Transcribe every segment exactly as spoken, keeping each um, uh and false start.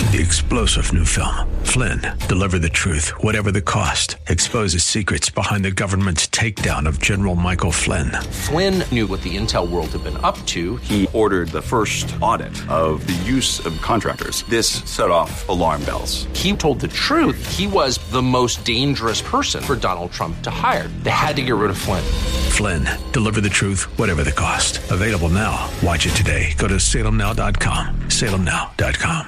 The explosive new film, Flynn, deliver the truth, whatever the cost, exposes secrets behind the government's takedown of General Michael Flynn. Flynn knew what the intel world had been up to. He ordered the first audit of the use of contractors. This set off alarm bells. He told the truth. He was the most dangerous person for Donald Trump to hire. They had to get rid of Flynn. Flynn, deliver the truth, whatever the cost. Available now. Watch it today. Go to salem now dot com. salem now dot com.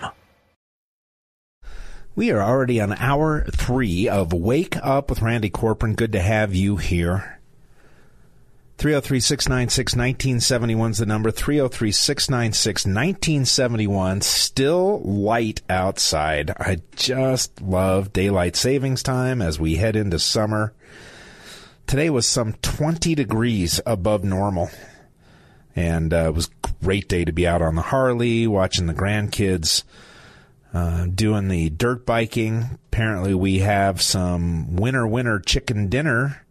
We are already on hour three of Wake Up with Randy Corcoran. Good to have you here. three oh three, six nine six, one nine seven one is the number. three oh three, six nine six, one nine seven one. Still light outside. I just love daylight savings time as we head into summer. Today was some twenty degrees above normal. And uh, it was a great day to be out on the Harley, watching the grandkids Uh, doing the dirt biking. Apparently we have some winter, winter chicken dinner.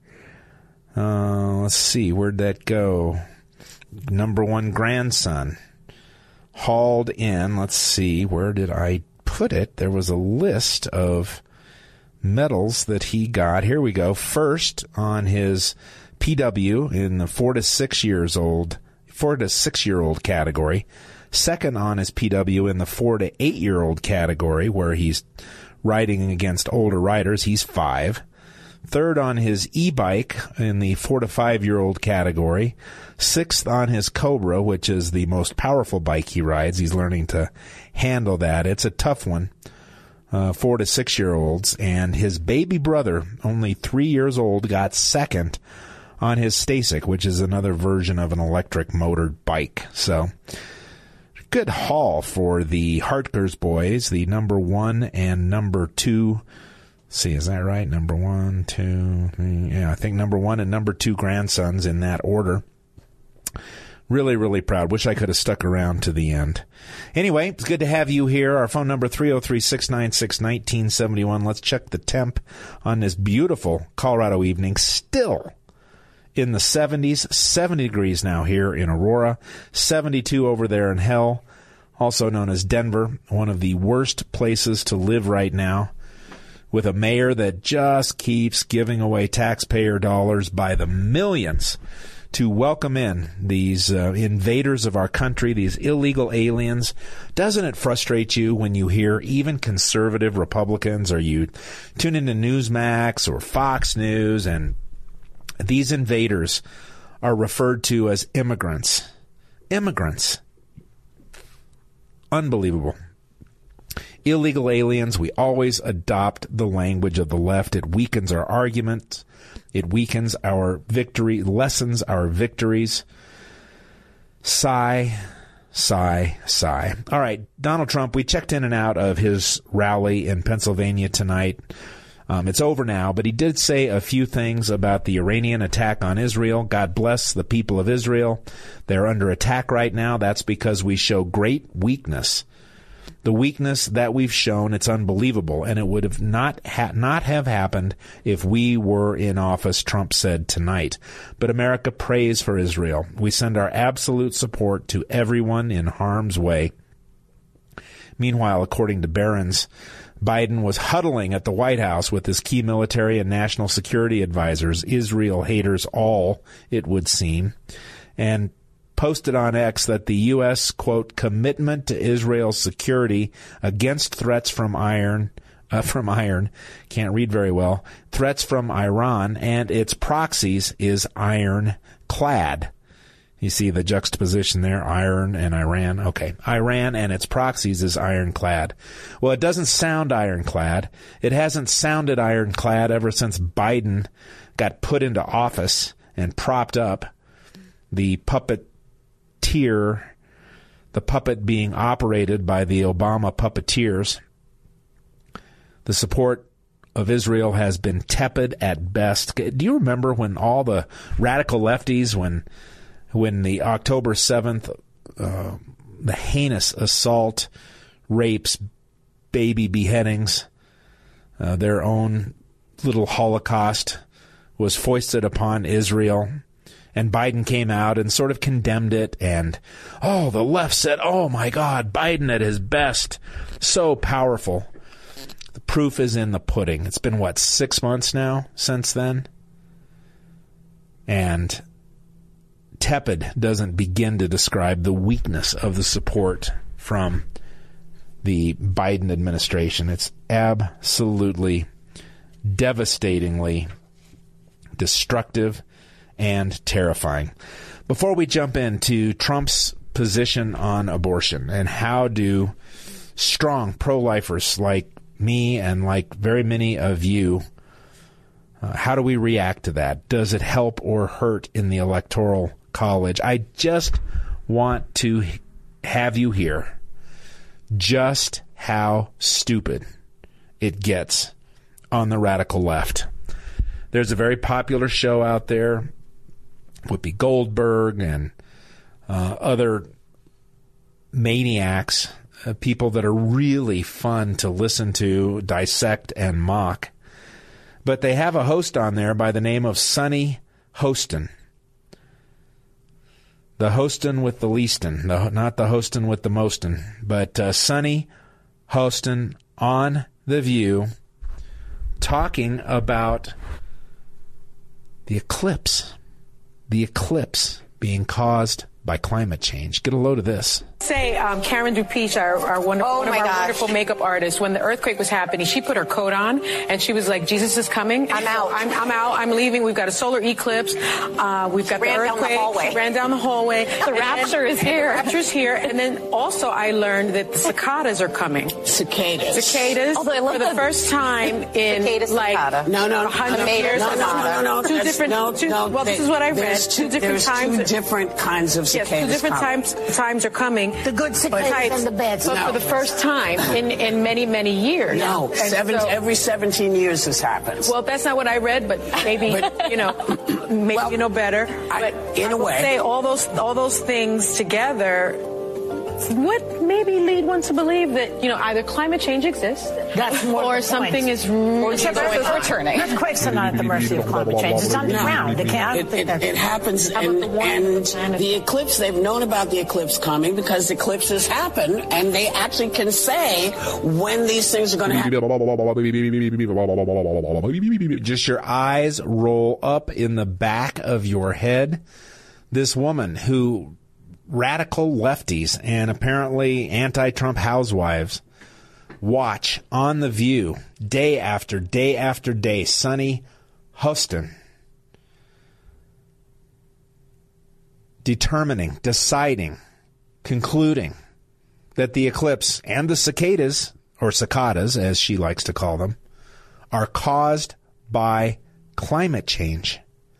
Uh, let's see, where'd that go? Number one grandson hauled in. Let's see, where did I put it? There was a list of medals that he got. Here we go. First on his P W in the four to six years old, four to six year old category. Second on his P W in the four to eight year old category, where he's riding against older riders. He's five. Third on his e-bike in the four to five year old category. Sixth on his Cobra, which is the most powerful bike he rides. He's learning to handle that. It's a tough one. Uh, four to six year olds. And his baby brother, only three years old, got second on his Stasic, which is another version of an electric motored bike. So, good haul for the Hartkers boys, the number one and number two. Let's see, is that right? Number one, two, three. Yeah, I think number one and number two grandsons in that order. Really, really proud. Wish I could have stuck around to the end. Anyway, it's good to have you here. Our phone number, three oh three, six nine six, one nine seven one. Let's check the temp on this beautiful Colorado evening. Still in the seventies, seventy degrees now here in Aurora, seventy-two over there in Hell, also known as Denver, one of the worst places to live right now, with a mayor that just keeps giving away taxpayer dollars by the millions to welcome in these uh, invaders of our country, these illegal aliens. Doesn't it frustrate you when you hear even conservative Republicans, or you tune into Newsmax or Fox News, and these invaders are referred to as immigrants? Immigrants. Unbelievable. Illegal aliens, we always adopt the language of the left. It weakens our arguments. It weakens our victory, lessens our victories. Sigh, sigh, sigh. All right, Donald Trump, we checked in and out of his rally in Pennsylvania tonight. Um, it's over now, but he did say a few things about the Iranian attack on Israel. God bless the people of Israel. They're under attack right now. That's because we show great weakness. The weakness that we've shown, it's unbelievable, and it would have not ha- not have happened if we were in office, Trump said tonight. But America prays for Israel. We send our absolute support to everyone in harm's way. Meanwhile, according to Barron's, Biden was huddling at the White House with his key military and national security advisors, Israel haters all, it would seem, and posted on X that the U S, quote, commitment to Israel's security against threats from iron, uh, from iron, can't read very well, threats from Iran and its proxies is ironclad. You see the juxtaposition there, iron and Iran. Okay, Iran and its proxies is ironclad. Well, it doesn't sound ironclad. It hasn't sounded ironclad ever since Biden got put into office and propped up. The puppeteer, the puppet being operated by the Obama puppeteers. The support of Israel has been tepid at best. Do you remember when all the radical lefties, when when the October seventh, uh, the heinous assault, rapes, baby beheadings, uh, their own little Holocaust was foisted upon Israel, And Biden came out and sort of condemned it. And, oh, the left said, oh, my God, Biden at his best. So powerful. The proof is in the pudding. It's been, what, six months now since then? And tepid doesn't begin to describe the weakness of the support from the Biden administration. It's absolutely, devastatingly destructive and terrifying. Before we jump into Trump's position on abortion and how do strong pro-lifers like me and like very many of you, uh, how do we react to that? Does it help or hurt in the Electoral College? I just want to have you hear just how stupid it gets on the radical left. There's a very popular show out there, Whoopi Goldberg and uh, other maniacs, uh, people that are really fun to listen to, dissect, and mock. But they have a host on there by the name of Sunny Hostin. The Hostin with the leastin, the, not the Hostin with the mostin, but uh, Sunny Hostin on The View talking about the eclipse, the eclipse being caused by climate change. Get a load of this. Say, um, Karen Dupiche, our, our one, oh one of our gosh. wonderful makeup artists, when the earthquake was happening, she put her coat on and she was like, Jesus is coming. I'm out. I'm, I'm out. I'm leaving. We've got a solar eclipse. Uh, we've got ran the earthquake. Down the hallway. She ran down the hallway. The rapture is here. The rapture's here. And then also I learned that the cicadas are coming. Cicadas. Cicadas. Although I love for the the first time in cicada, like cicada. No, no, a hundred no, years. no, no, no, no, no. Two That's, different. no, two, no, well, they, this is what I read. There's two, two different there's times. two different kinds of cicadas. Yes, two different coming. times. Times are coming. The good cicadas and the bad But No. for the first time in, in many, many years. No, And seven, so- every seventeen years this happens. Well, that's not what I read, but maybe, But- you know, maybe Well, you know better. I- but in I a will way. say all those, all those things together would maybe lead one to believe that, you know, either climate change exists That's more or the something point. is really Except going earthquakes on. are turning. Earthquakes are not at the mercy of climate change. It's underground. They can't. I don't It, think it, they're- it happens, How about and, the one and planet? the eclipse, they've known about the eclipse coming because eclipses happen, and they actually can say when these things are going to happen. Just your eyes roll up in the back of your head. This woman who radical lefties and apparently anti-Trump housewives watch on The View day after day after day. Sunny Hostin determining, deciding, concluding that the eclipse and the cicadas, or cicadas as she likes to call them, are caused by climate change.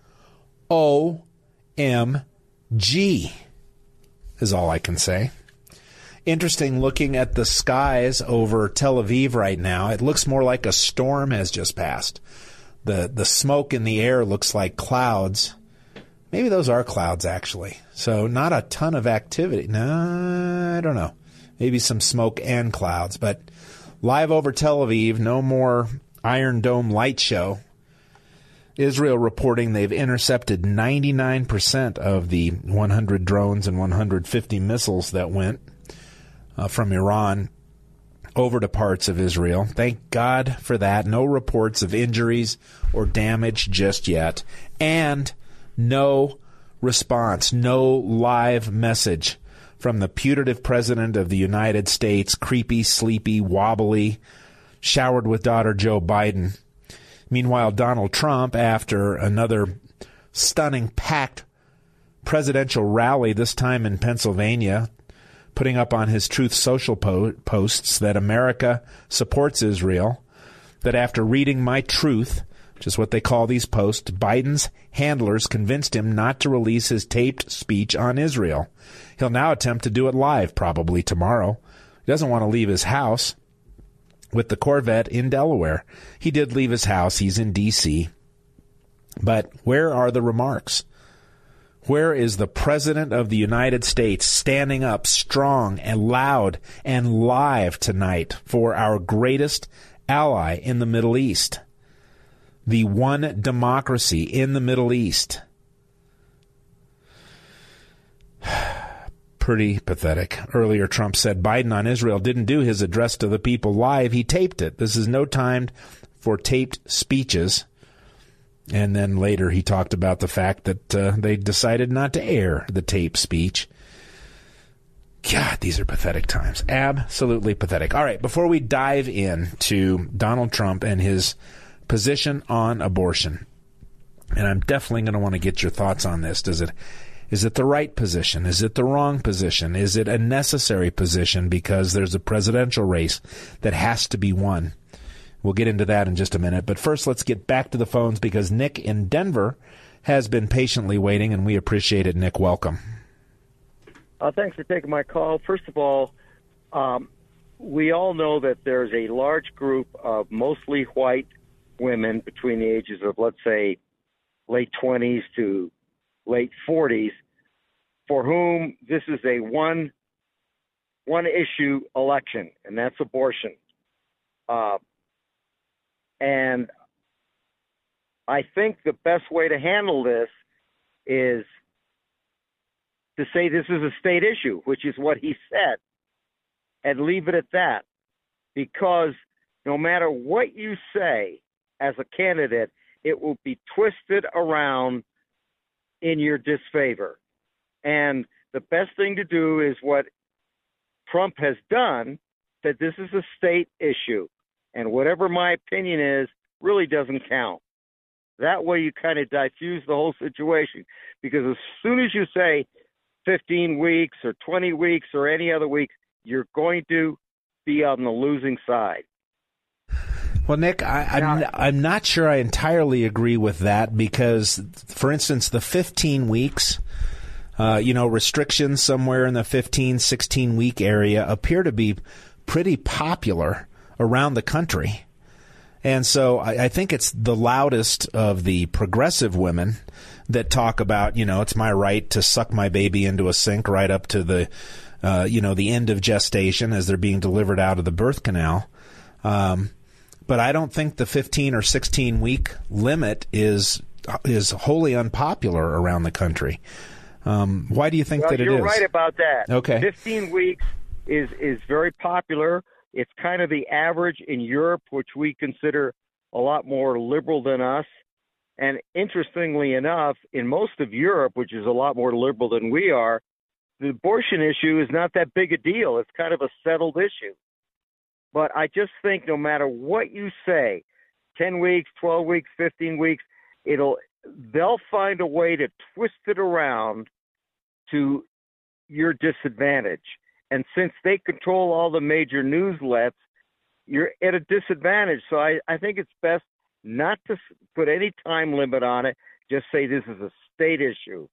O M G is all I can say. Interesting looking at the skies over Tel Aviv right now. It looks more like a storm has just passed. The the smoke in the air looks like clouds. Maybe those are clouds, actually. So not a ton of activity. No, I don't know. Maybe some smoke and clouds. But live over Tel Aviv, no more Iron Dome light show. Israel reporting they've intercepted ninety-nine percent of the one hundred drones and one hundred fifty missiles that went uh, from Iran over to parts of Israel. Thank God for that. No reports of injuries or damage just yet. And no response, no live message from the putative president of the United States, creepy, sleepy, wobbly, showered with daughter Joe Biden. Meanwhile, Donald Trump, after another stunning packed presidential rally, this time in Pennsylvania, putting up on his Truth Social po- posts that America supports Israel, that after reading my truth, which is what they call these posts, Biden's handlers convinced him not to release his taped speech on Israel. He'll now attempt to do it live, probably tomorrow. He doesn't want to leave his house with the Corvette in Delaware. He did leave his house. He's in D C But where are the remarks? Where is the President of the United States standing up strong and loud and live tonight for our greatest ally in the Middle East? The one democracy in the Middle East. Pretty pathetic. Earlier, Trump said Biden on Israel didn't do his address to the people live. He taped it. This is no time for taped speeches. And then later he talked about the fact that uh, they decided not to air the tape speech. God, these are pathetic times. Absolutely pathetic. All right, before we dive in to Donald Trump and his position on abortion, and I'm definitely going to want to get your thoughts on this. Does it, is it the right position? Is it the wrong position? Is it a necessary position because there's a presidential race that has to be won? We'll get into that in just a minute. But first, let's get back to the phones because Nick in Denver has been patiently waiting, and we appreciate it. Nick, welcome. Uh, thanks for taking my call. First of all, um, we all know that there's a large group of mostly white women between the ages of, let's say, late twenties to late forties, for whom this is a one one issue election, and that's abortion. Uh, and I think the best way to handle this is to say this is a state issue, which is what he said, and leave it at that. Because no matter what you say as a candidate, it will be twisted around in your disfavor. And the best thing to do is what Trump has done, that this is a state issue. And whatever my opinion is really doesn't count. That way you kind of diffuse the whole situation. Because as soon as you say fifteen weeks or twenty weeks or any other week, you're going to be on the losing side. Well, Nick, I, I'm, I'm not sure I entirely agree with that because, for instance, the fifteen weeks, uh, you know, restrictions somewhere in the fifteen, sixteen-week area appear to be pretty popular around the country. And so I, I think it's the loudest of the progressive women that talk about, you know, it's my right to suck my baby into a sink right up to the, uh, you know, the end of gestation as they're being delivered out of the birth canal. Um, but I don't think the fifteen or sixteen week limit is is wholly unpopular around the country. Um, why do you think well, that it you're is? You're right about that. Okay. fifteen weeks is, is very popular. It's kind of the average in Europe, which we consider a lot more liberal than us. And interestingly enough, in most of Europe, which is a lot more liberal than we are, the abortion issue is not that big a deal. It's kind of a settled issue. But I just think no matter what you say, ten weeks, twelve weeks, fifteen weeks, it'll they'll find a way to twist it around to your disadvantage. And since they control all the major newslets, you're at a disadvantage. So I, I think it's best not to put any time limit on it. Just say this is a state issue.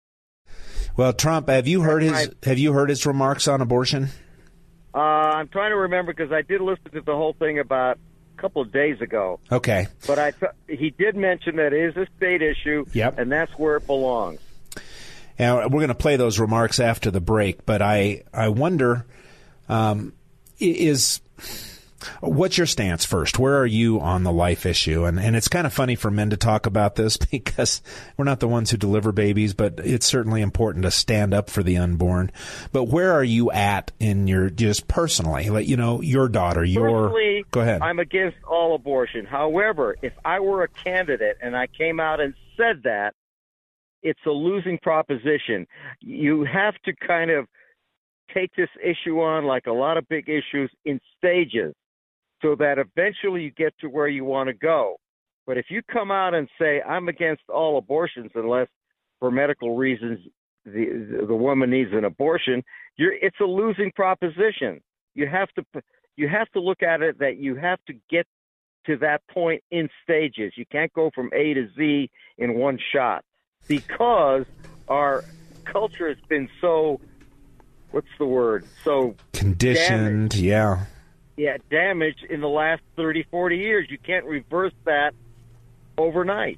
Well, Trump, have you heard his have you heard his remarks on abortion? Uh, I'm trying to remember because I did listen to the whole thing about a couple of days ago. Okay. But I th- he did mention that it is a state issue, yep. and that's where it belongs. And we're going to play those remarks after the break, but I, I wonder, um, is what's your stance first? Where are you on the life issue? And and it's kind of funny for men to talk about this because we're not the ones who deliver babies, but it's certainly important to stand up for the unborn. But where are you at in your, just personally, like, you know, your daughter, your, Personally, go ahead. I'm against all abortion. However, if I were a candidate and I came out and said that, it's a losing proposition. You have to kind of take this issue on, like a lot of big issues, in stages so that eventually you get to where you want to go. But if you come out and say, I'm against all abortions unless for medical reasons the the woman needs an abortion, you're, it's a losing proposition. You have to you have to look at it that you have to get to that point in stages. You can't go from A to Z in one shot. Because our culture has been so, what's the word? So conditioned, damaged. yeah. Yeah, damaged in the last thirty, forty years. You can't reverse that overnight.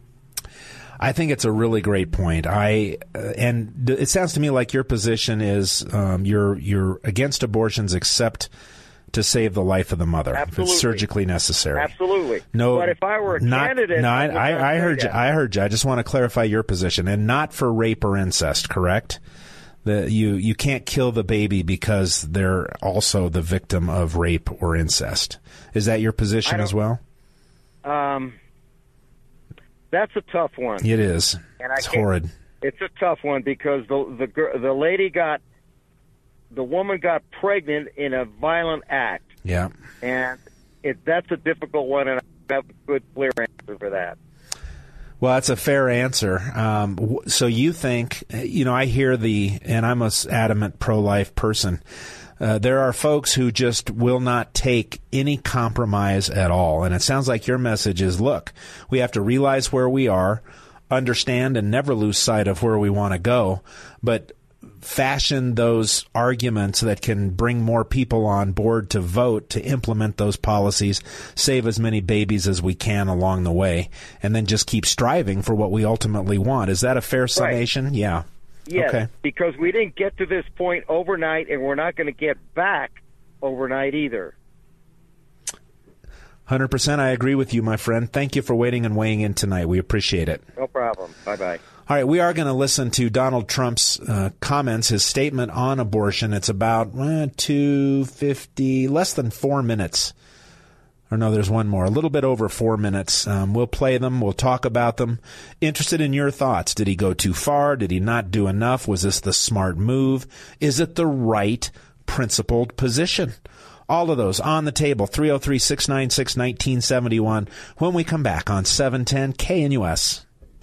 I think it's a really great point. I uh, and it sounds to me like your position is um, you're you're against abortions except to save the life of the mother Absolutely. if it's surgically necessary. Absolutely. No, but if I were a not, candidate, no, I, I, I, I heard that. you. I heard you. I just want to clarify your position, and not for rape or incest, correct? The, you, you can't kill the baby because they're also the victim of rape or incest. Is that your position as well? Um, that's a tough one. It is. And I it's horrid. It's a tough one because the the gir- the lady got, the woman got pregnant in a violent act. Yeah. And it, that's a difficult one, and I have a good, clear answer for that. Well, that's a fair answer. Um, so you think, you know, I hear the, and I'm a adamant pro-life person, uh, there are folks who just will not take any compromise at all. And it sounds like your message is, look, we have to realize where we are, understand and never lose sight of where we want to go, but fashion those arguments that can bring more people on board to vote to implement those policies, save as many babies as we can along the way, and then just keep striving for what we ultimately want. Is that a fair summation? Right. Yeah. Yes, okay. Because we didn't get to this point overnight, and we're not going to get back overnight either. one hundred percent I agree with you, my friend. Thank you for waiting and weighing in tonight. We appreciate it. No problem. Bye-bye. All right, we are going to listen to Donald Trump's uh, comments, his statement on abortion. It's about uh, two fifty, less than four minutes. Or no, there's one more, a little bit over four minutes. Um, we'll play them. We'll talk about them. Interested in your thoughts. Did he go too far? Did he not do enough? Was this the smart move? Is it the right principled position? All of those on the table, three oh three, six nine six, nineteen seventy-one, when we come back on seven ten K N U S.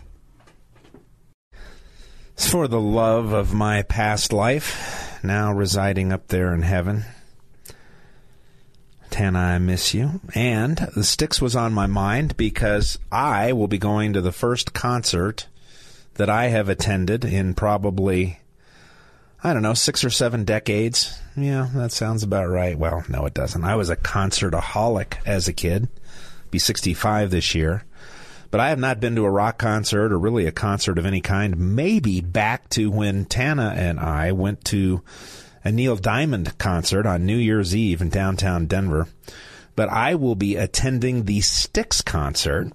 For the love of my past life, now residing up there in heaven, Tana, I miss you. And the Styx was on my mind because I will be going to the first concert that I have attended in probably, I don't know, six or seven decades. Yeah, that sounds about right. Well, no, it doesn't. I was a concertaholic as a kid. Be sixty-five this year. But I have not been to a rock concert or really a concert of any kind, maybe back to when Tana and I went to a Neil Diamond concert on New Year's Eve in downtown Denver. But I will be attending the Styx concert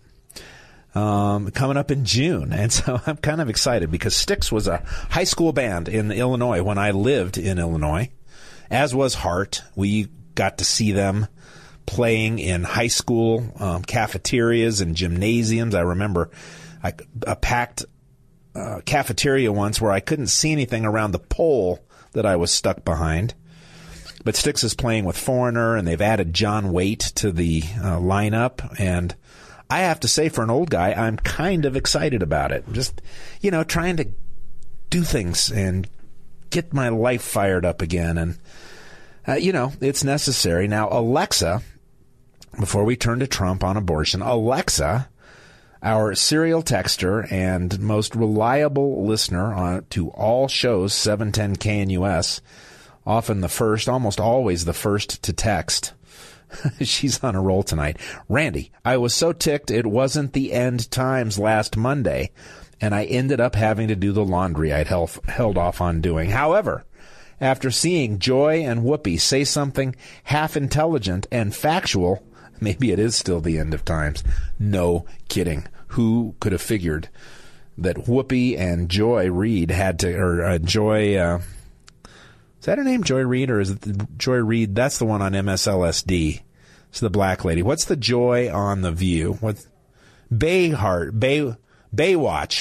um, coming up in June. And so I'm kind of excited because Styx was a high school band in Illinois when I lived in Illinois, as was Heart. We got to see them playing in high school um, cafeterias and gymnasiums. I remember I, a packed uh, cafeteria once where I couldn't see anything around the pole that I was stuck behind. But Styx is playing with Foreigner, and they've added John Waite to the uh, lineup. And I have to say, for an old guy, I'm kind of excited about it. Just, you know, trying to do things and get my life fired up again. And, uh, you know, it's necessary. Now, Alexa, before we turn to Trump on abortion, Alexa, our serial texter and most reliable listener on to all shows, seven ten K N U S, often the first, almost always the first to text. She's on a roll tonight. Randy, I was so ticked it wasn't the end times last Monday, and I ended up having to do the laundry I'd held, held off on doing. However, after seeing Joy and Whoopi say something half intelligent and factual, maybe it is still the end of times. No kidding. Who could have figured that Whoopi and Joy Reid had to, or uh, Joy, uh, is that her name, Joy Reid, or is it the, Joy Reid? That's the one on M S L S D. It's the black lady. What's the Joy on The View? What? Bayhart, Bay, Baywatch.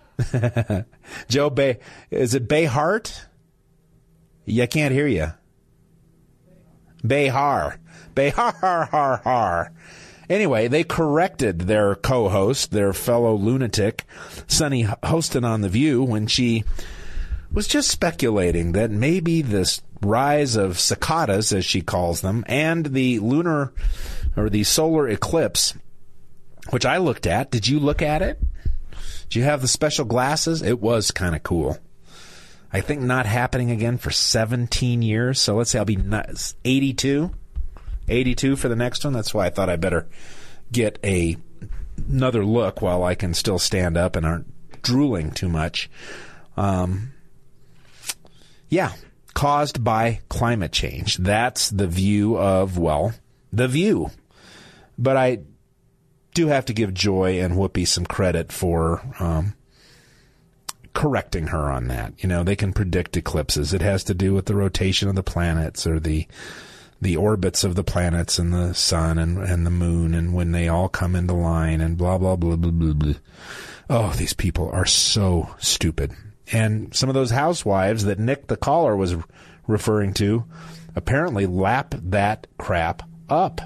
Joe Bay, is it Bayhart? Yeah, I can't hear you. Behar. Behar, har, har, har. Anyway, they corrected their co-host, their fellow lunatic, Sunny Hostin on The View, when she was just speculating that maybe this rise of cicadas, as she calls them, and the lunar or the solar eclipse, which I looked at. Did you look at it? Did you have the special glasses? It was kind of cool. I think not happening again for seventeen years. So let's say I'll be eighty-two. eighty-two for the next one. That's why I thought I better get a another look while I can still stand up and aren't drooling too much. Um, yeah, caused by climate change. That's the view of, well, The View. But I do have to give Joy and Whoopi some credit for um, correcting her on that. You know, they can predict eclipses. It has to do with the rotation of the planets or the the orbits of the planets and the sun and, and the moon and when they all come into line and blah, blah, blah, blah, blah, blah. Oh, these people are so stupid. And some of those housewives that Nick the caller was referring to apparently lap that crap up.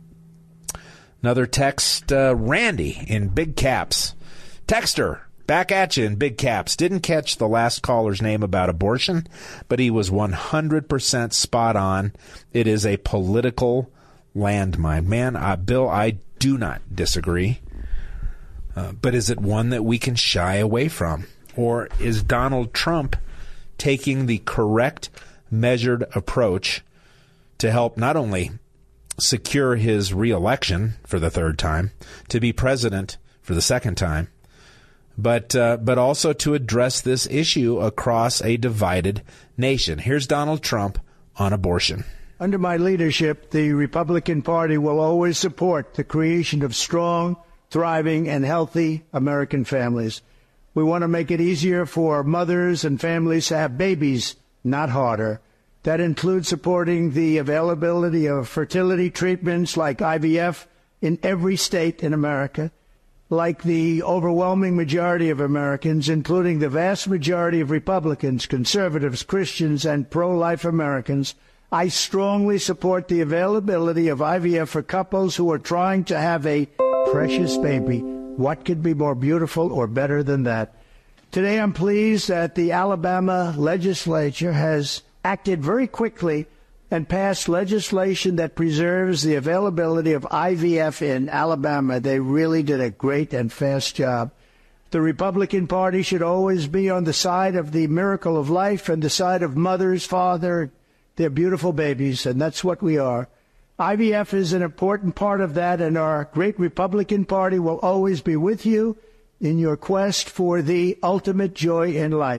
Another text, uh, Randy in big caps. Texter, back at you in big caps. Didn't catch the last caller's name about abortion, but he was one hundred percent spot on. It is a political landmine. Man, uh, Bill, I do not disagree. Uh, but is it one that we can shy away from? Or is Donald Trump taking the correct, measured approach to help not only secure his reelection for the third time, to be president for the second time, but uh, but also to address this issue across a divided nation? Here's Donald Trump on abortion. Under my leadership, the Republican Party will always support the creation of strong, thriving, and healthy American families. We want to make it easier for mothers and families to have babies, not harder. That includes supporting the availability of fertility treatments like I V F in every state in America. Like the overwhelming majority of Americans, including the vast majority of Republicans, conservatives, Christians, and pro-life Americans, I strongly support the availability of I V F for couples who are trying to have a precious baby. What could be more beautiful or better than that? Today I'm pleased that the Alabama legislature has acted very quickly and passed legislation that preserves the availability of I V F in Alabama. They really did a great and fast job. The Republican Party should always be on the side of the miracle of life and the side of mothers, father, their beautiful babies, and that's what we are. I V F is an important part of that, and our great Republican Party will always be with you in your quest for the ultimate joy in life.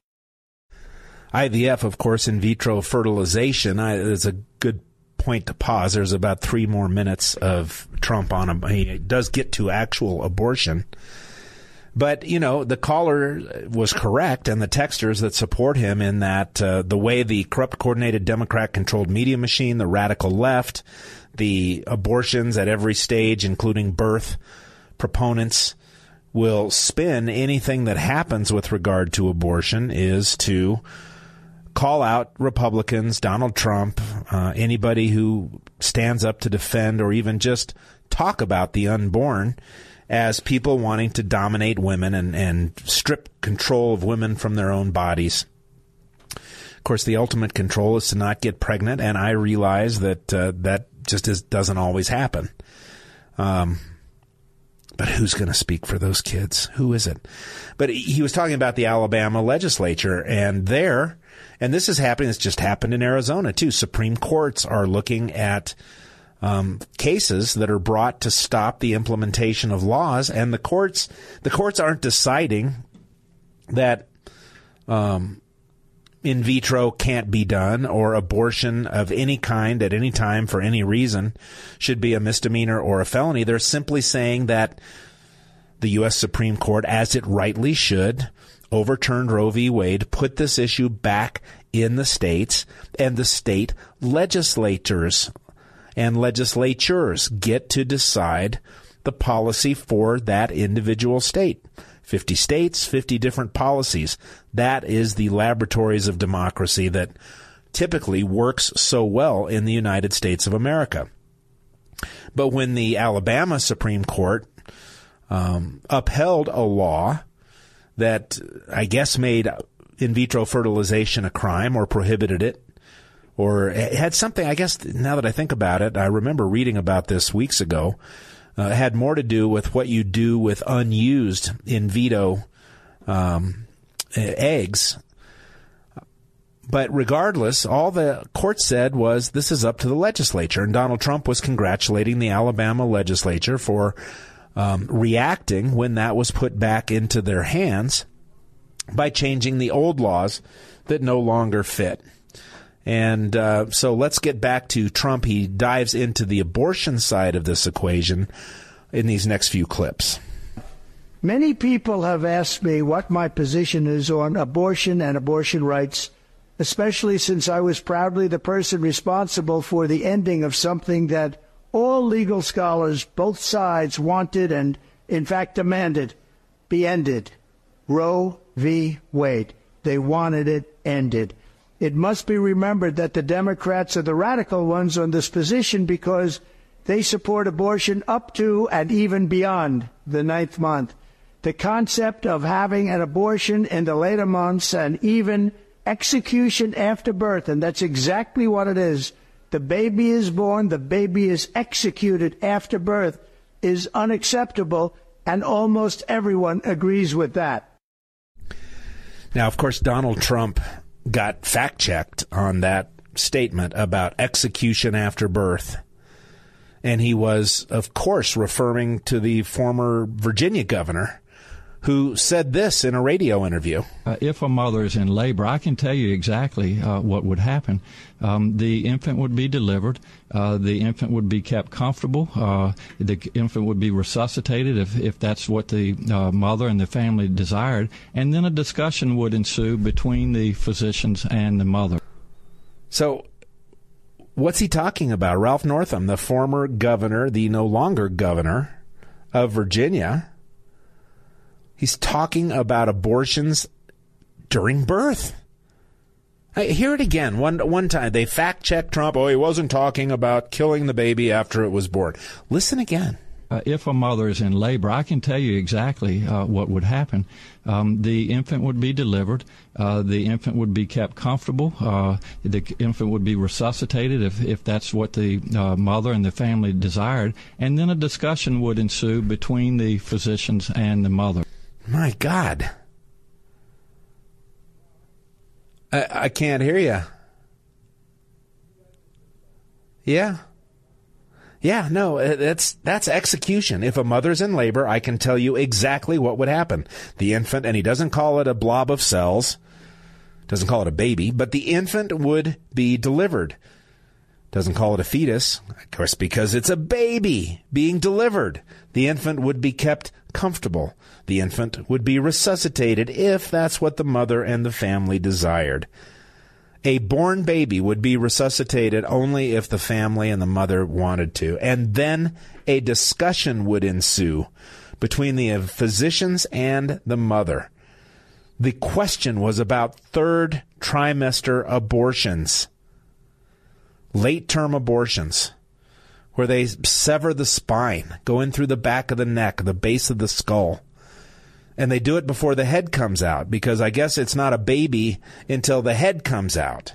I V F, of course, in vitro fertilization, I, is a good point to pause. There's about three more minutes of Trump on him. He does get to actual abortion. But, you know, the caller was correct, and the texters that support him in that uh, the way the corrupt, coordinated, Democrat-controlled media machine, the radical left, the abortions at every stage, including birth proponents, will spin anything that happens with regard to abortion is to call out Republicans, Donald Trump, uh, anybody who stands up to defend or even just talk about the unborn as people wanting to dominate women and, and strip control of women from their own bodies. Of course, the ultimate control is to not get pregnant, and I realize that uh, that just is, doesn't always happen. Um, but who's going to speak for those kids? Who is it? But he was talking about the Alabama legislature, and there, and this is happening, it's just happened in Arizona too, Supreme Courts are looking at Um, cases that are brought to stop the implementation of laws, and the courts the courts aren't deciding that um, in vitro can't be done or abortion of any kind at any time for any reason should be a misdemeanor or a felony. They're simply saying that the U S Supreme Court, as it rightly should, overturned Roe v. Wade, put this issue back in the states, and the state legislators and legislatures get to decide the policy for that individual state. fifty states, fifty different policies. That is the laboratories of democracy that typically works so well in the United States of America. But when the Alabama Supreme Court um, upheld a law that I guess made in vitro fertilization a crime or prohibited it, or it had something, I guess, now that I think about it, I remember reading about this weeks ago. Uh, it had more to do with what you do with unused in vitro um, eggs. But regardless, all the court said was this is up to the legislature. And Donald Trump was congratulating the Alabama legislature for um, reacting when that was put back into their hands by changing the old laws that no longer fit. And uh, so let's get back to Trump. He dives into the abortion side of this equation in these next few clips. Many people have asked me what my position is on abortion and abortion rights, especially since I was proudly the person responsible for the ending of something that all legal scholars, both sides, wanted and, in fact, demanded be ended. Roe v. Wade. They wanted it ended. It must be remembered that the Democrats are the radical ones on this position because they support abortion up to and even beyond the ninth month. The concept of having an abortion in the later months and even execution after birth, and that's exactly what it is. The baby is born, the baby is executed after birth, is unacceptable, and almost everyone agrees with that. Now, of course, Donald Trump got fact-checked on that statement about execution after birth. And he was, of course, referring to the former Virginia governor who said this in a radio interview. Uh, if a mother is in labor, I can tell you exactly uh, what would happen. Um, the infant would be delivered. Uh, the infant would be kept comfortable. Uh, the infant would be resuscitated if, if that's what the uh, mother and the family desired. And then a discussion would ensue between the physicians and the mother. So what's he talking about? Ralph Northam, the former governor, the no longer governor of Virginia, he's talking about abortions during birth. I hear it again. One one time they fact-checked Trump. Oh, he wasn't talking about killing the baby after it was born. Listen again. Uh, if a mother is in labor, I can tell you exactly uh, what would happen. Um, the infant would be delivered. Uh, the infant would be kept comfortable. Uh, the infant would be resuscitated if, if that's what the uh, mother and the family desired. And then a discussion would ensue between the physicians and the mother. My God. I, I can't hear you. Yeah. Yeah, no, that's that's execution. If a mother's in labor, I can tell you exactly what would happen. The infant, and he doesn't call it a blob of cells, doesn't call it a baby, but the infant would be delivered. Doesn't call it a fetus, of course, because it's a baby being delivered. The infant would be kept comfortable. The infant would be resuscitated if that's what the mother and the family desired. A born baby would be resuscitated only if the family and the mother wanted to. And then a discussion would ensue between the physicians and the mother. The question was about third trimester abortions, late-term abortions, where they sever the spine, go in through the back of the neck, the base of the skull. And they do it before the head comes out, because I guess it's not a baby until the head comes out.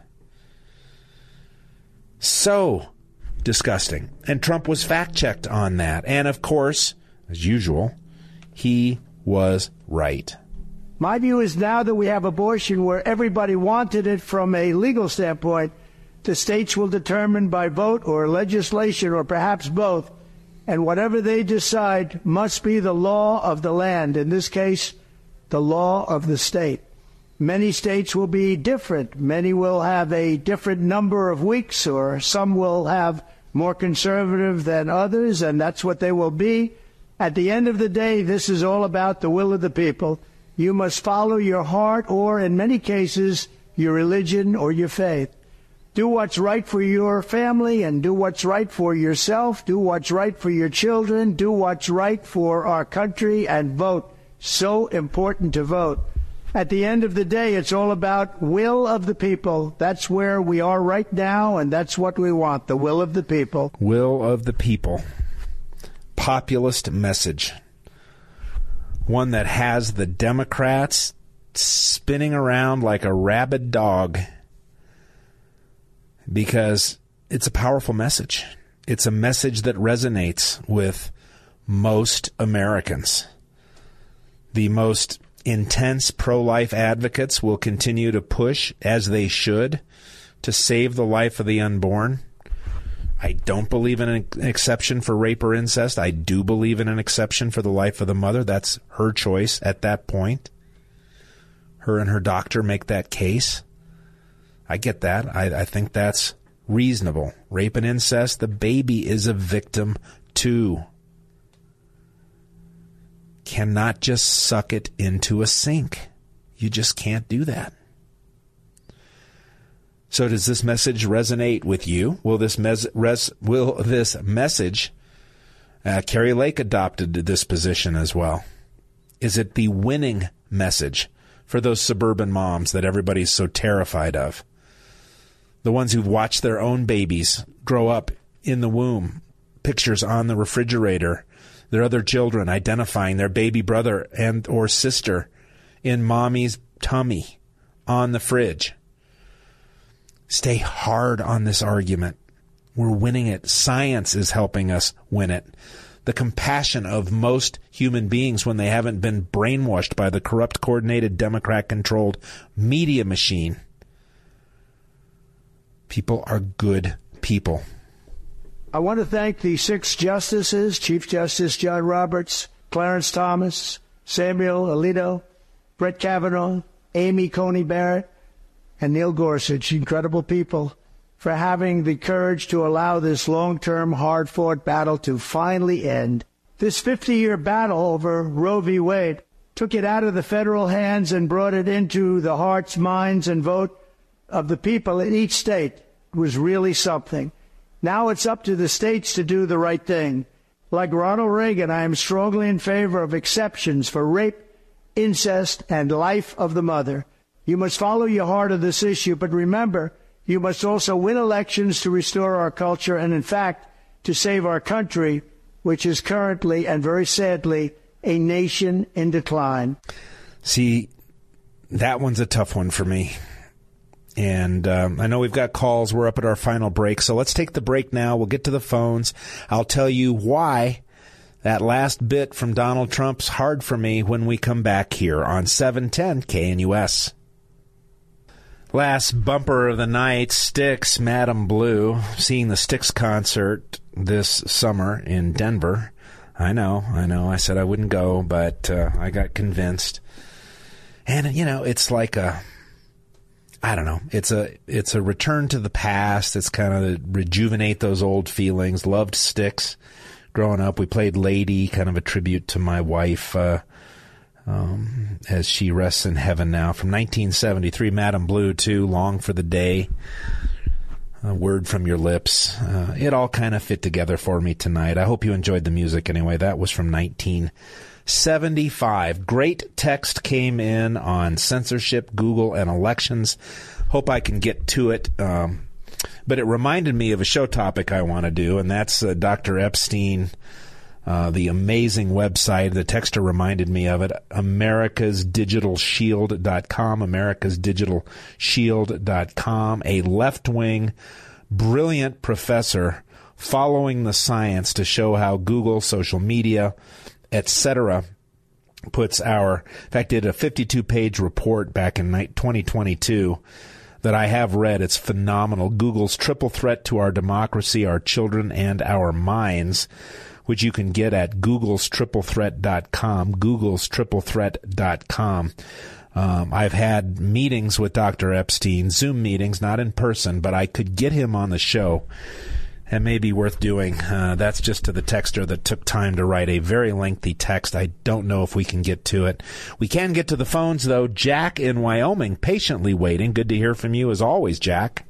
So disgusting. And Trump was fact-checked on that. And, of course, as usual, he was right. My view is now that we have abortion where everybody wanted it from a legal standpoint, the states will determine by vote or legislation or perhaps both, and whatever they decide must be the law of the land, in this case, the law of the state. Many states will be different. Many will have a different number of weeks, or some will have more conservative than others, and that's what they will be. At the end of the day, this is all about the will of the people. You must follow your heart or, in many cases, your religion or your faith. Do what's right for your family and do what's right for yourself. Do what's right for your children. Do what's right for our country and vote. So important to vote. At the end of the day, it's all about will of the people. That's where we are right now, and that's what we want, the will of the people. Will of the people. Populist message. One that has the Democrats spinning around like a rabid dog. Because it's a powerful message. It's a message that resonates with most Americans. The most intense pro-life advocates will continue to push, as they should, to save the life of the unborn. I don't believe in an exception for rape or incest. I do believe in an exception for the life of the mother. That's her choice at that point. Her and her doctor make that case. I get that. I, I think that's reasonable. Rape and incest, the baby is a victim too. cannot just suck it into a sink. You just can't do that. So does this message resonate with you? Will this mes- res- will this message, uh, Kari Lake adopted this position as well. Is it the winning message for those suburban moms that everybody's so terrified of? The ones who've watched their own babies grow up in the womb, pictures on the refrigerator, their other children identifying their baby brother and or sister in mommy's tummy on the fridge. Stay hard on this argument. We're winning it. Science is helping us win it. The compassion of most human beings when they haven't been brainwashed by the corrupt, coordinated, Democrat-controlled media machine. People are good people. I want to thank the six justices, Chief Justice John Roberts, Clarence Thomas, Samuel Alito, Brett Kavanaugh, Amy Coney Barrett, and Neil Gorsuch, incredible people, for having the courage to allow this long-term, hard-fought battle to finally end. This fifty-year battle over Roe v. Wade took it out of the federal hands and brought it into the hearts, minds, and vote of the people in each state. It was really something. Now it's up to the states to do the right thing. Like Ronald Reagan, I am strongly in favor of exceptions for rape, incest, and life of the mother. You must follow your heart on this issue, but remember, you must also win elections to restore our culture and, in fact, to save our country, which is currently, and very sadly, a nation in decline. See, that one's a tough one for me. And um, I know we've got calls. We're up at our final break. So let's take the break now. We'll get to the phones. I'll tell you why that last bit from Donald Trump's hard for me when we come back here on seven ten K N U S. Last bumper of the night, Styx, Madam Blue. Seeing the Styx concert this summer in Denver. I know, I know. I said I wouldn't go, but uh, I got convinced. And, you know, it's like a, I don't know, it's a it's a return to the past. It's kind of rejuvenate those old feelings. Loved Styx growing up. We played Lady, kind of a tribute to my wife, uh, um, as she rests in heaven now. From nineteen seventy-three, Madam Blue, too, Long for the Day, A Word from Your Lips. Uh, it all kind of fit together for me tonight. I hope you enjoyed the music anyway. That was from nineteen seventy-five. Great text came in on censorship, Google, and elections. Hope I can get to it. Um, but it reminded me of a show topic I want to do, and that's uh, Doctor Epstein, uh, the amazing website. The texter reminded me of it, americas digital shield dot com, americas digital shield dot com, a left-wing, brilliant professor following the science to show how Google, social media, et cetera, puts our, in fact, did a fifty-two page report back in twenty twenty-two that I have read. It's phenomenal. Google's triple threat to our democracy, our children, and our minds, which you can get at googles triple threat dot com, googles triple threat dot com. Um, I've had meetings with Doctor Epstein, Zoom meetings, not in person, but I could get him on the show. It may be worth doing. Uh, that's just to the texter that took time to write a very lengthy text. I don't know if we can get to it. We can get to the phones, though. Jack in Wyoming, patiently waiting. Good to hear from you, as always, Jack.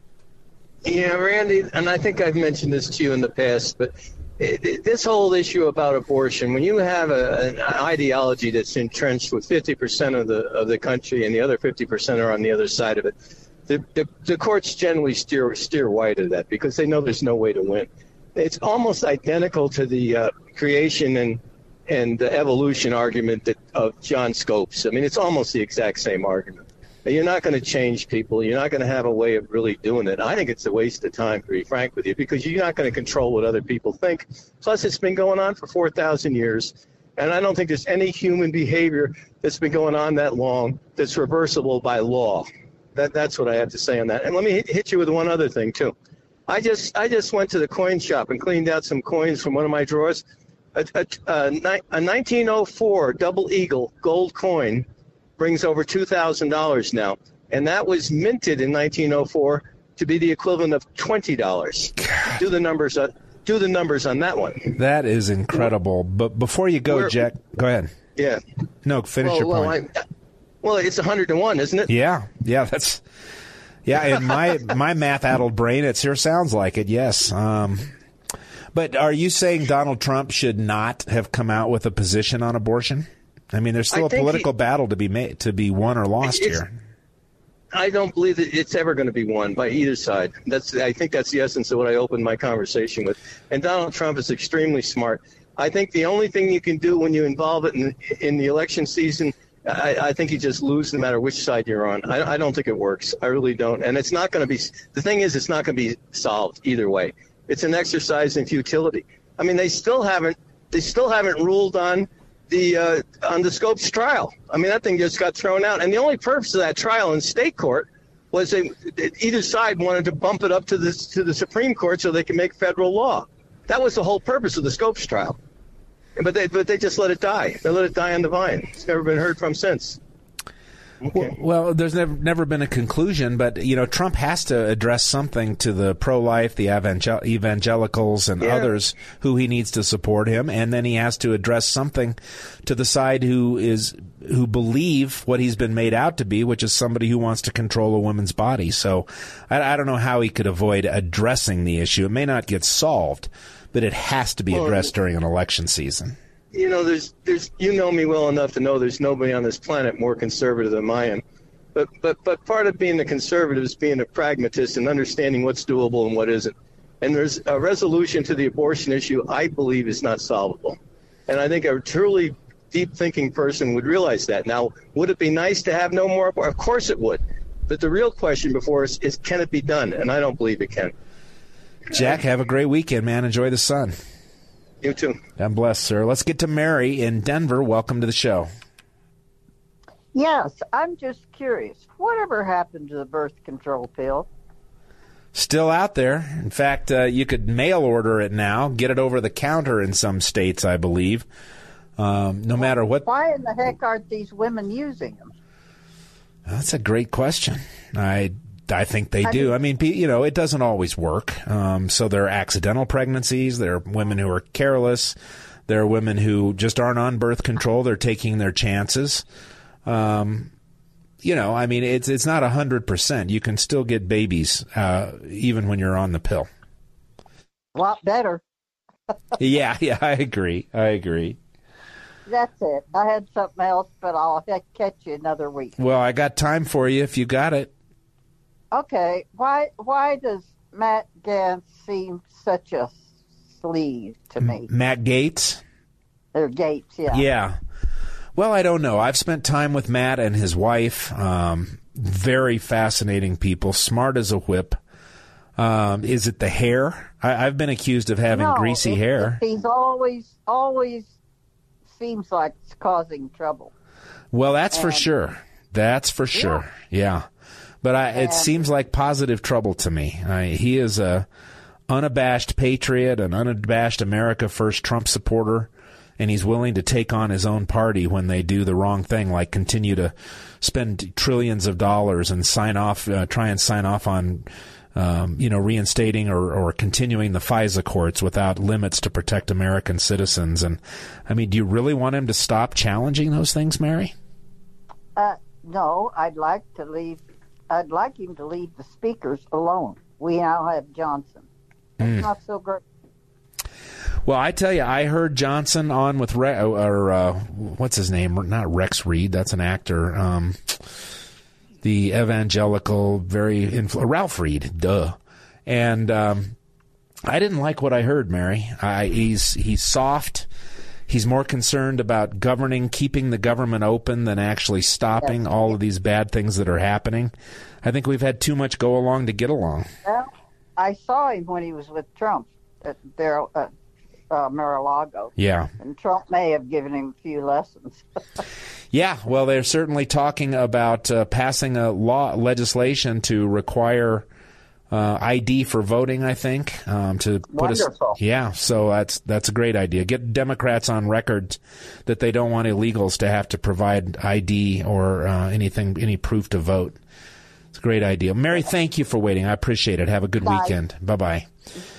Yeah, Randy, and I think I've mentioned this to you in the past, but it, it, this whole issue about abortion, when you have a, an ideology that's entrenched with fifty percent of the of the country and the other fifty percent are on the other side of it, The, the, the courts generally steer steer wide of that because they know there's no way to win. It's almost identical to the uh, creation and and the evolution argument that, of John Scopes. I mean, it's almost the exact same argument. You're not going to change people. You're not going to have a way of really doing it. I think it's a waste of time, to be frank with you, because you're not going to control what other people think. Plus, it's been going on for four thousand years, and I don't think there's any human behavior that's been going on that long that's reversible by law. That, that's what I have to say on that. And let me hit, hit you with one other thing, too. I just I just went to the coin shop and cleaned out some coins from one of my drawers. A, a, a, a nineteen oh four Double Eagle gold coin brings over two thousand dollars now. And that was minted in nineteen oh four to be the equivalent of twenty dollars. Do the numbers on, do the numbers on that one. That is incredible. But before you go, We're, Jack, go ahead. Yeah. No, finish well, your well, point. I, well, it's one hundred to one, isn't it? Yeah. Yeah, that's... Yeah, in my, my math-addled brain, it sure sounds like it, yes. Um, but are you saying Donald Trump should not have come out with a position on abortion? I mean, there's still I a think political he, battle to be made, to be won or lost here. I don't believe that it's ever going to be won by either side. That's I think that's the essence of what I opened my conversation with. And Donald Trump is extremely smart. I think the only thing you can do when you involve it in, in the election season, I, I think you just lose no matter which side you're on. I, I don't think it works. I really don't. And it's not going to be – the thing is, it's not going to be solved either way. It's an exercise in futility. I mean, they still haven't – they still haven't ruled on the uh, on the Scopes trial. I mean, that thing just got thrown out. And the only purpose of that trial in state court was they, either side wanted to bump it up to the, to the Supreme Court so they can make federal law. That was the whole purpose of the Scopes trial. But they but they just let it die. They let it die on the vine. It's never been heard from since. Okay. Well, well, there's never never been a conclusion, but you know, Trump has to address something to the pro-life, the evangel- evangelicals, and yeah. others who he needs to support him, and then he has to address something to the side who is who believe what he's been made out to be, which is somebody who wants to control a woman's body. So, I, I don't know how he could avoid addressing the issue. It may not get solved, but it has to be addressed well, during an election season. You know, there's, there's, you know me well enough to know there's nobody on this planet more conservative than I am. But, but, but part of being a conservative is being a pragmatist and understanding what's doable and what isn't. And there's a resolution to the abortion issue I believe is not solvable. And I think a truly deep-thinking person would realize that. Now, would it be nice to have no more abortion? Of course it would. But the real question before us is, can it be done? And I don't believe it can. Jack, have a great weekend, man. Enjoy the sun. You too. God bless, sir. Let's get to Mary in Denver. Welcome to the show. Yes, I'm just curious. Whatever happened to the birth control pill? Still out there. In fact, uh, you could mail order it now, get it over the counter in some states, I believe. Um, no matter what. Why in the heck aren't these women using them? That's a great question. I I think they do. I mean, you know, it doesn't always work. Um, so there are accidental pregnancies. There are women who are careless. There are women who just aren't on birth control. They're taking their chances. Um, you know, I mean, it's it's not one hundred percent. You can still get babies uh, even when you're on the pill. A lot better. yeah, yeah, I agree. I agree. That's it. I had something else, but I'll catch you another week. Well, I got time for you if you got it. Okay, why why does Matt Gaetz seem such a sleaze to me? Matt Gaetz? Or Gates, yeah. Yeah. Well, I don't know. I've spent time with Matt and his wife. Um, very fascinating people, smart as a whip. Um, is it the hair? I, I've been accused of having no, greasy it, hair. It, he's always, always seems like it's causing trouble. Well, that's and, for sure. That's for sure. Yeah. yeah. But I, it seems like positive trouble to me. I, he is a unabashed patriot, an unabashed America First Trump supporter, and he's willing to take on his own party when they do the wrong thing, like continue to spend trillions of dollars and sign off, uh, try and sign off on, um, you know, reinstating or, or continuing the FISA courts without limits to protect American citizens. And I mean, do you really want him to stop challenging those things, Mary? Uh, no, I'd like to leave. I'd like him to leave the speakers alone. We now have Johnson. That's mm. not so great. Well, I tell you, I heard Johnson on with Re- or uh, what's his name? Not Rex Reed. That's an actor. Um, the evangelical, very influ- Ralph Reed. Duh. And um, I didn't like what I heard, Mary. I, he's he's soft. He's more concerned about governing, keeping the government open than actually stopping all of these bad things that are happening. I think we've had too much go along to get along. Well, I saw him when he was with Trump at their uh, uh, Mar-a-Lago. Yeah. And Trump may have given him a few lessons. Yeah, well, they're certainly talking about uh, passing a law legislation to require Uh, I D for voting, I think. Um, to put Wonderful. Us, yeah, so that's that's a great idea. Get Democrats on record that they don't want illegals to have to provide I D or uh, anything, any proof to vote. It's a great idea. Mary, thank you for waiting. I appreciate it. Have a good Bye. weekend. Bye-bye.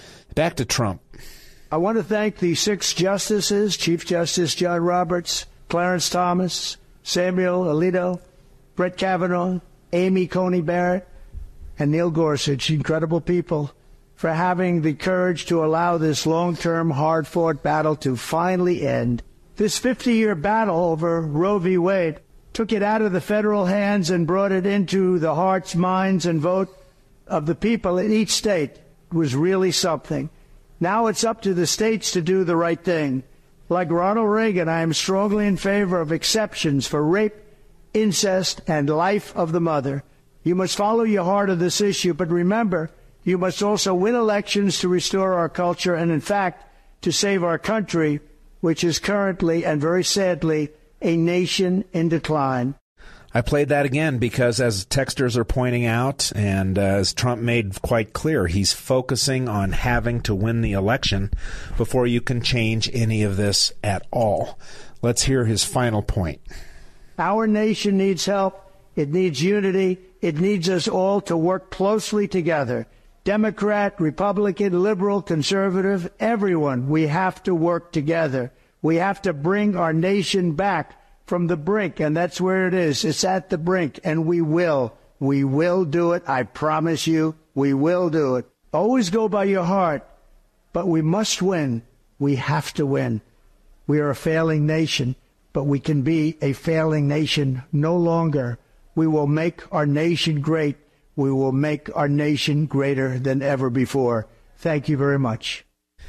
Back to Trump. I want to thank the six justices, Chief Justice John Roberts, Clarence Thomas, Samuel Alito, Brett Kavanaugh, Amy Coney Barrett, and Neil Gorsuch, incredible people, for having the courage to allow this long-term, hard-fought battle to finally end. This fifty-year battle over Roe v. Wade took it out of the federal hands and brought it into the hearts, minds, and vote of the people in each state. It was really something. Now it's up to the states to do the right thing. Like Ronald Reagan, I am strongly in favor of exceptions for rape, incest, and life of the mother. You must follow your heart on this issue, but remember, you must also win elections to restore our culture and, in fact, to save our country, which is currently, and very sadly, a nation in decline. I played that again because, as texters are pointing out, and uh, as Trump made quite clear, he's focusing on having to win the election before you can change any of this at all. Let's hear his final point. Our nation needs help. It needs unity. It needs us all to work closely together. Democrat, Republican, liberal, conservative, everyone, we have to work together. We have to bring our nation back from the brink, and that's where it is. It's at the brink, and we will. We will do it. I promise you, we will do it. Always go by your heart, but we must win. We have to win. We are a failing nation, but we can be a failing nation no longer. We will make our nation great. We will make our nation greater than ever before. Thank you very much.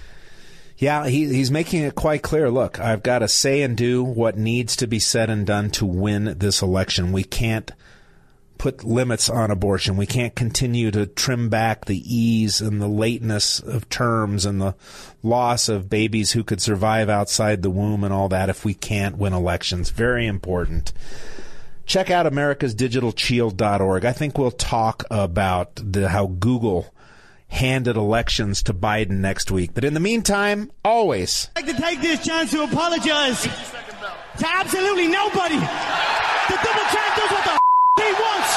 Yeah, he, he's making it quite clear. Look, I've got to say and do what needs to be said and done to win this election. We can't put limits on abortion. We can't continue to trim back the ease and the lateness of terms and the loss of babies who could survive outside the womb and all that if we can't win elections. Very important. Check out americas digital shield dot org. I think we'll talk about the, how Google handed elections to Biden next week. But in the meantime, always. I'd like to take this chance to apologize to absolutely nobody. The Democrat does what the f- he wants.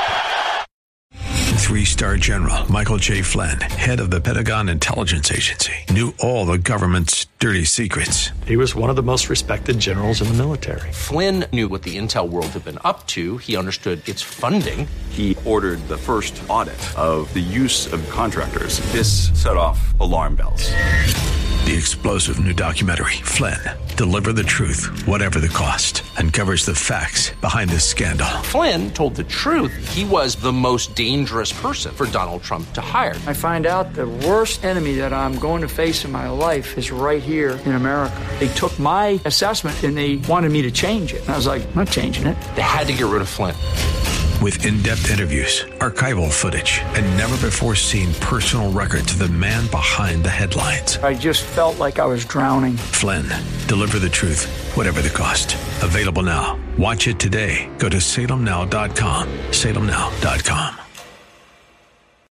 Three-star General Michael J. Flynn, head of the Pentagon Intelligence Agency, knew all the government's dirty secrets. He was one of the most respected generals in the military. Flynn knew what the intel world had been up to. He understood its funding. He ordered the first audit of the use of contractors. This set off alarm bells. The explosive new documentary, Flynn, Deliver the Truth, Whatever the Cost, uncovers the facts behind this scandal. Flynn told the truth. He was the most dangerous person for Donald Trump to hire. I find out the worst enemy that I'm going to face in my life is right here in America. They took my assessment and they wanted me to change it. And I was like, I'm not changing it. They had to get rid of Flynn. With in-depth interviews, archival footage, and never-before-seen personal records of the man behind the headlines. I just felt like I was drowning. Flynn, Deliver the Truth, Whatever the Cost. Available now. Watch it today. Go to salem now dot com. salem now dot com.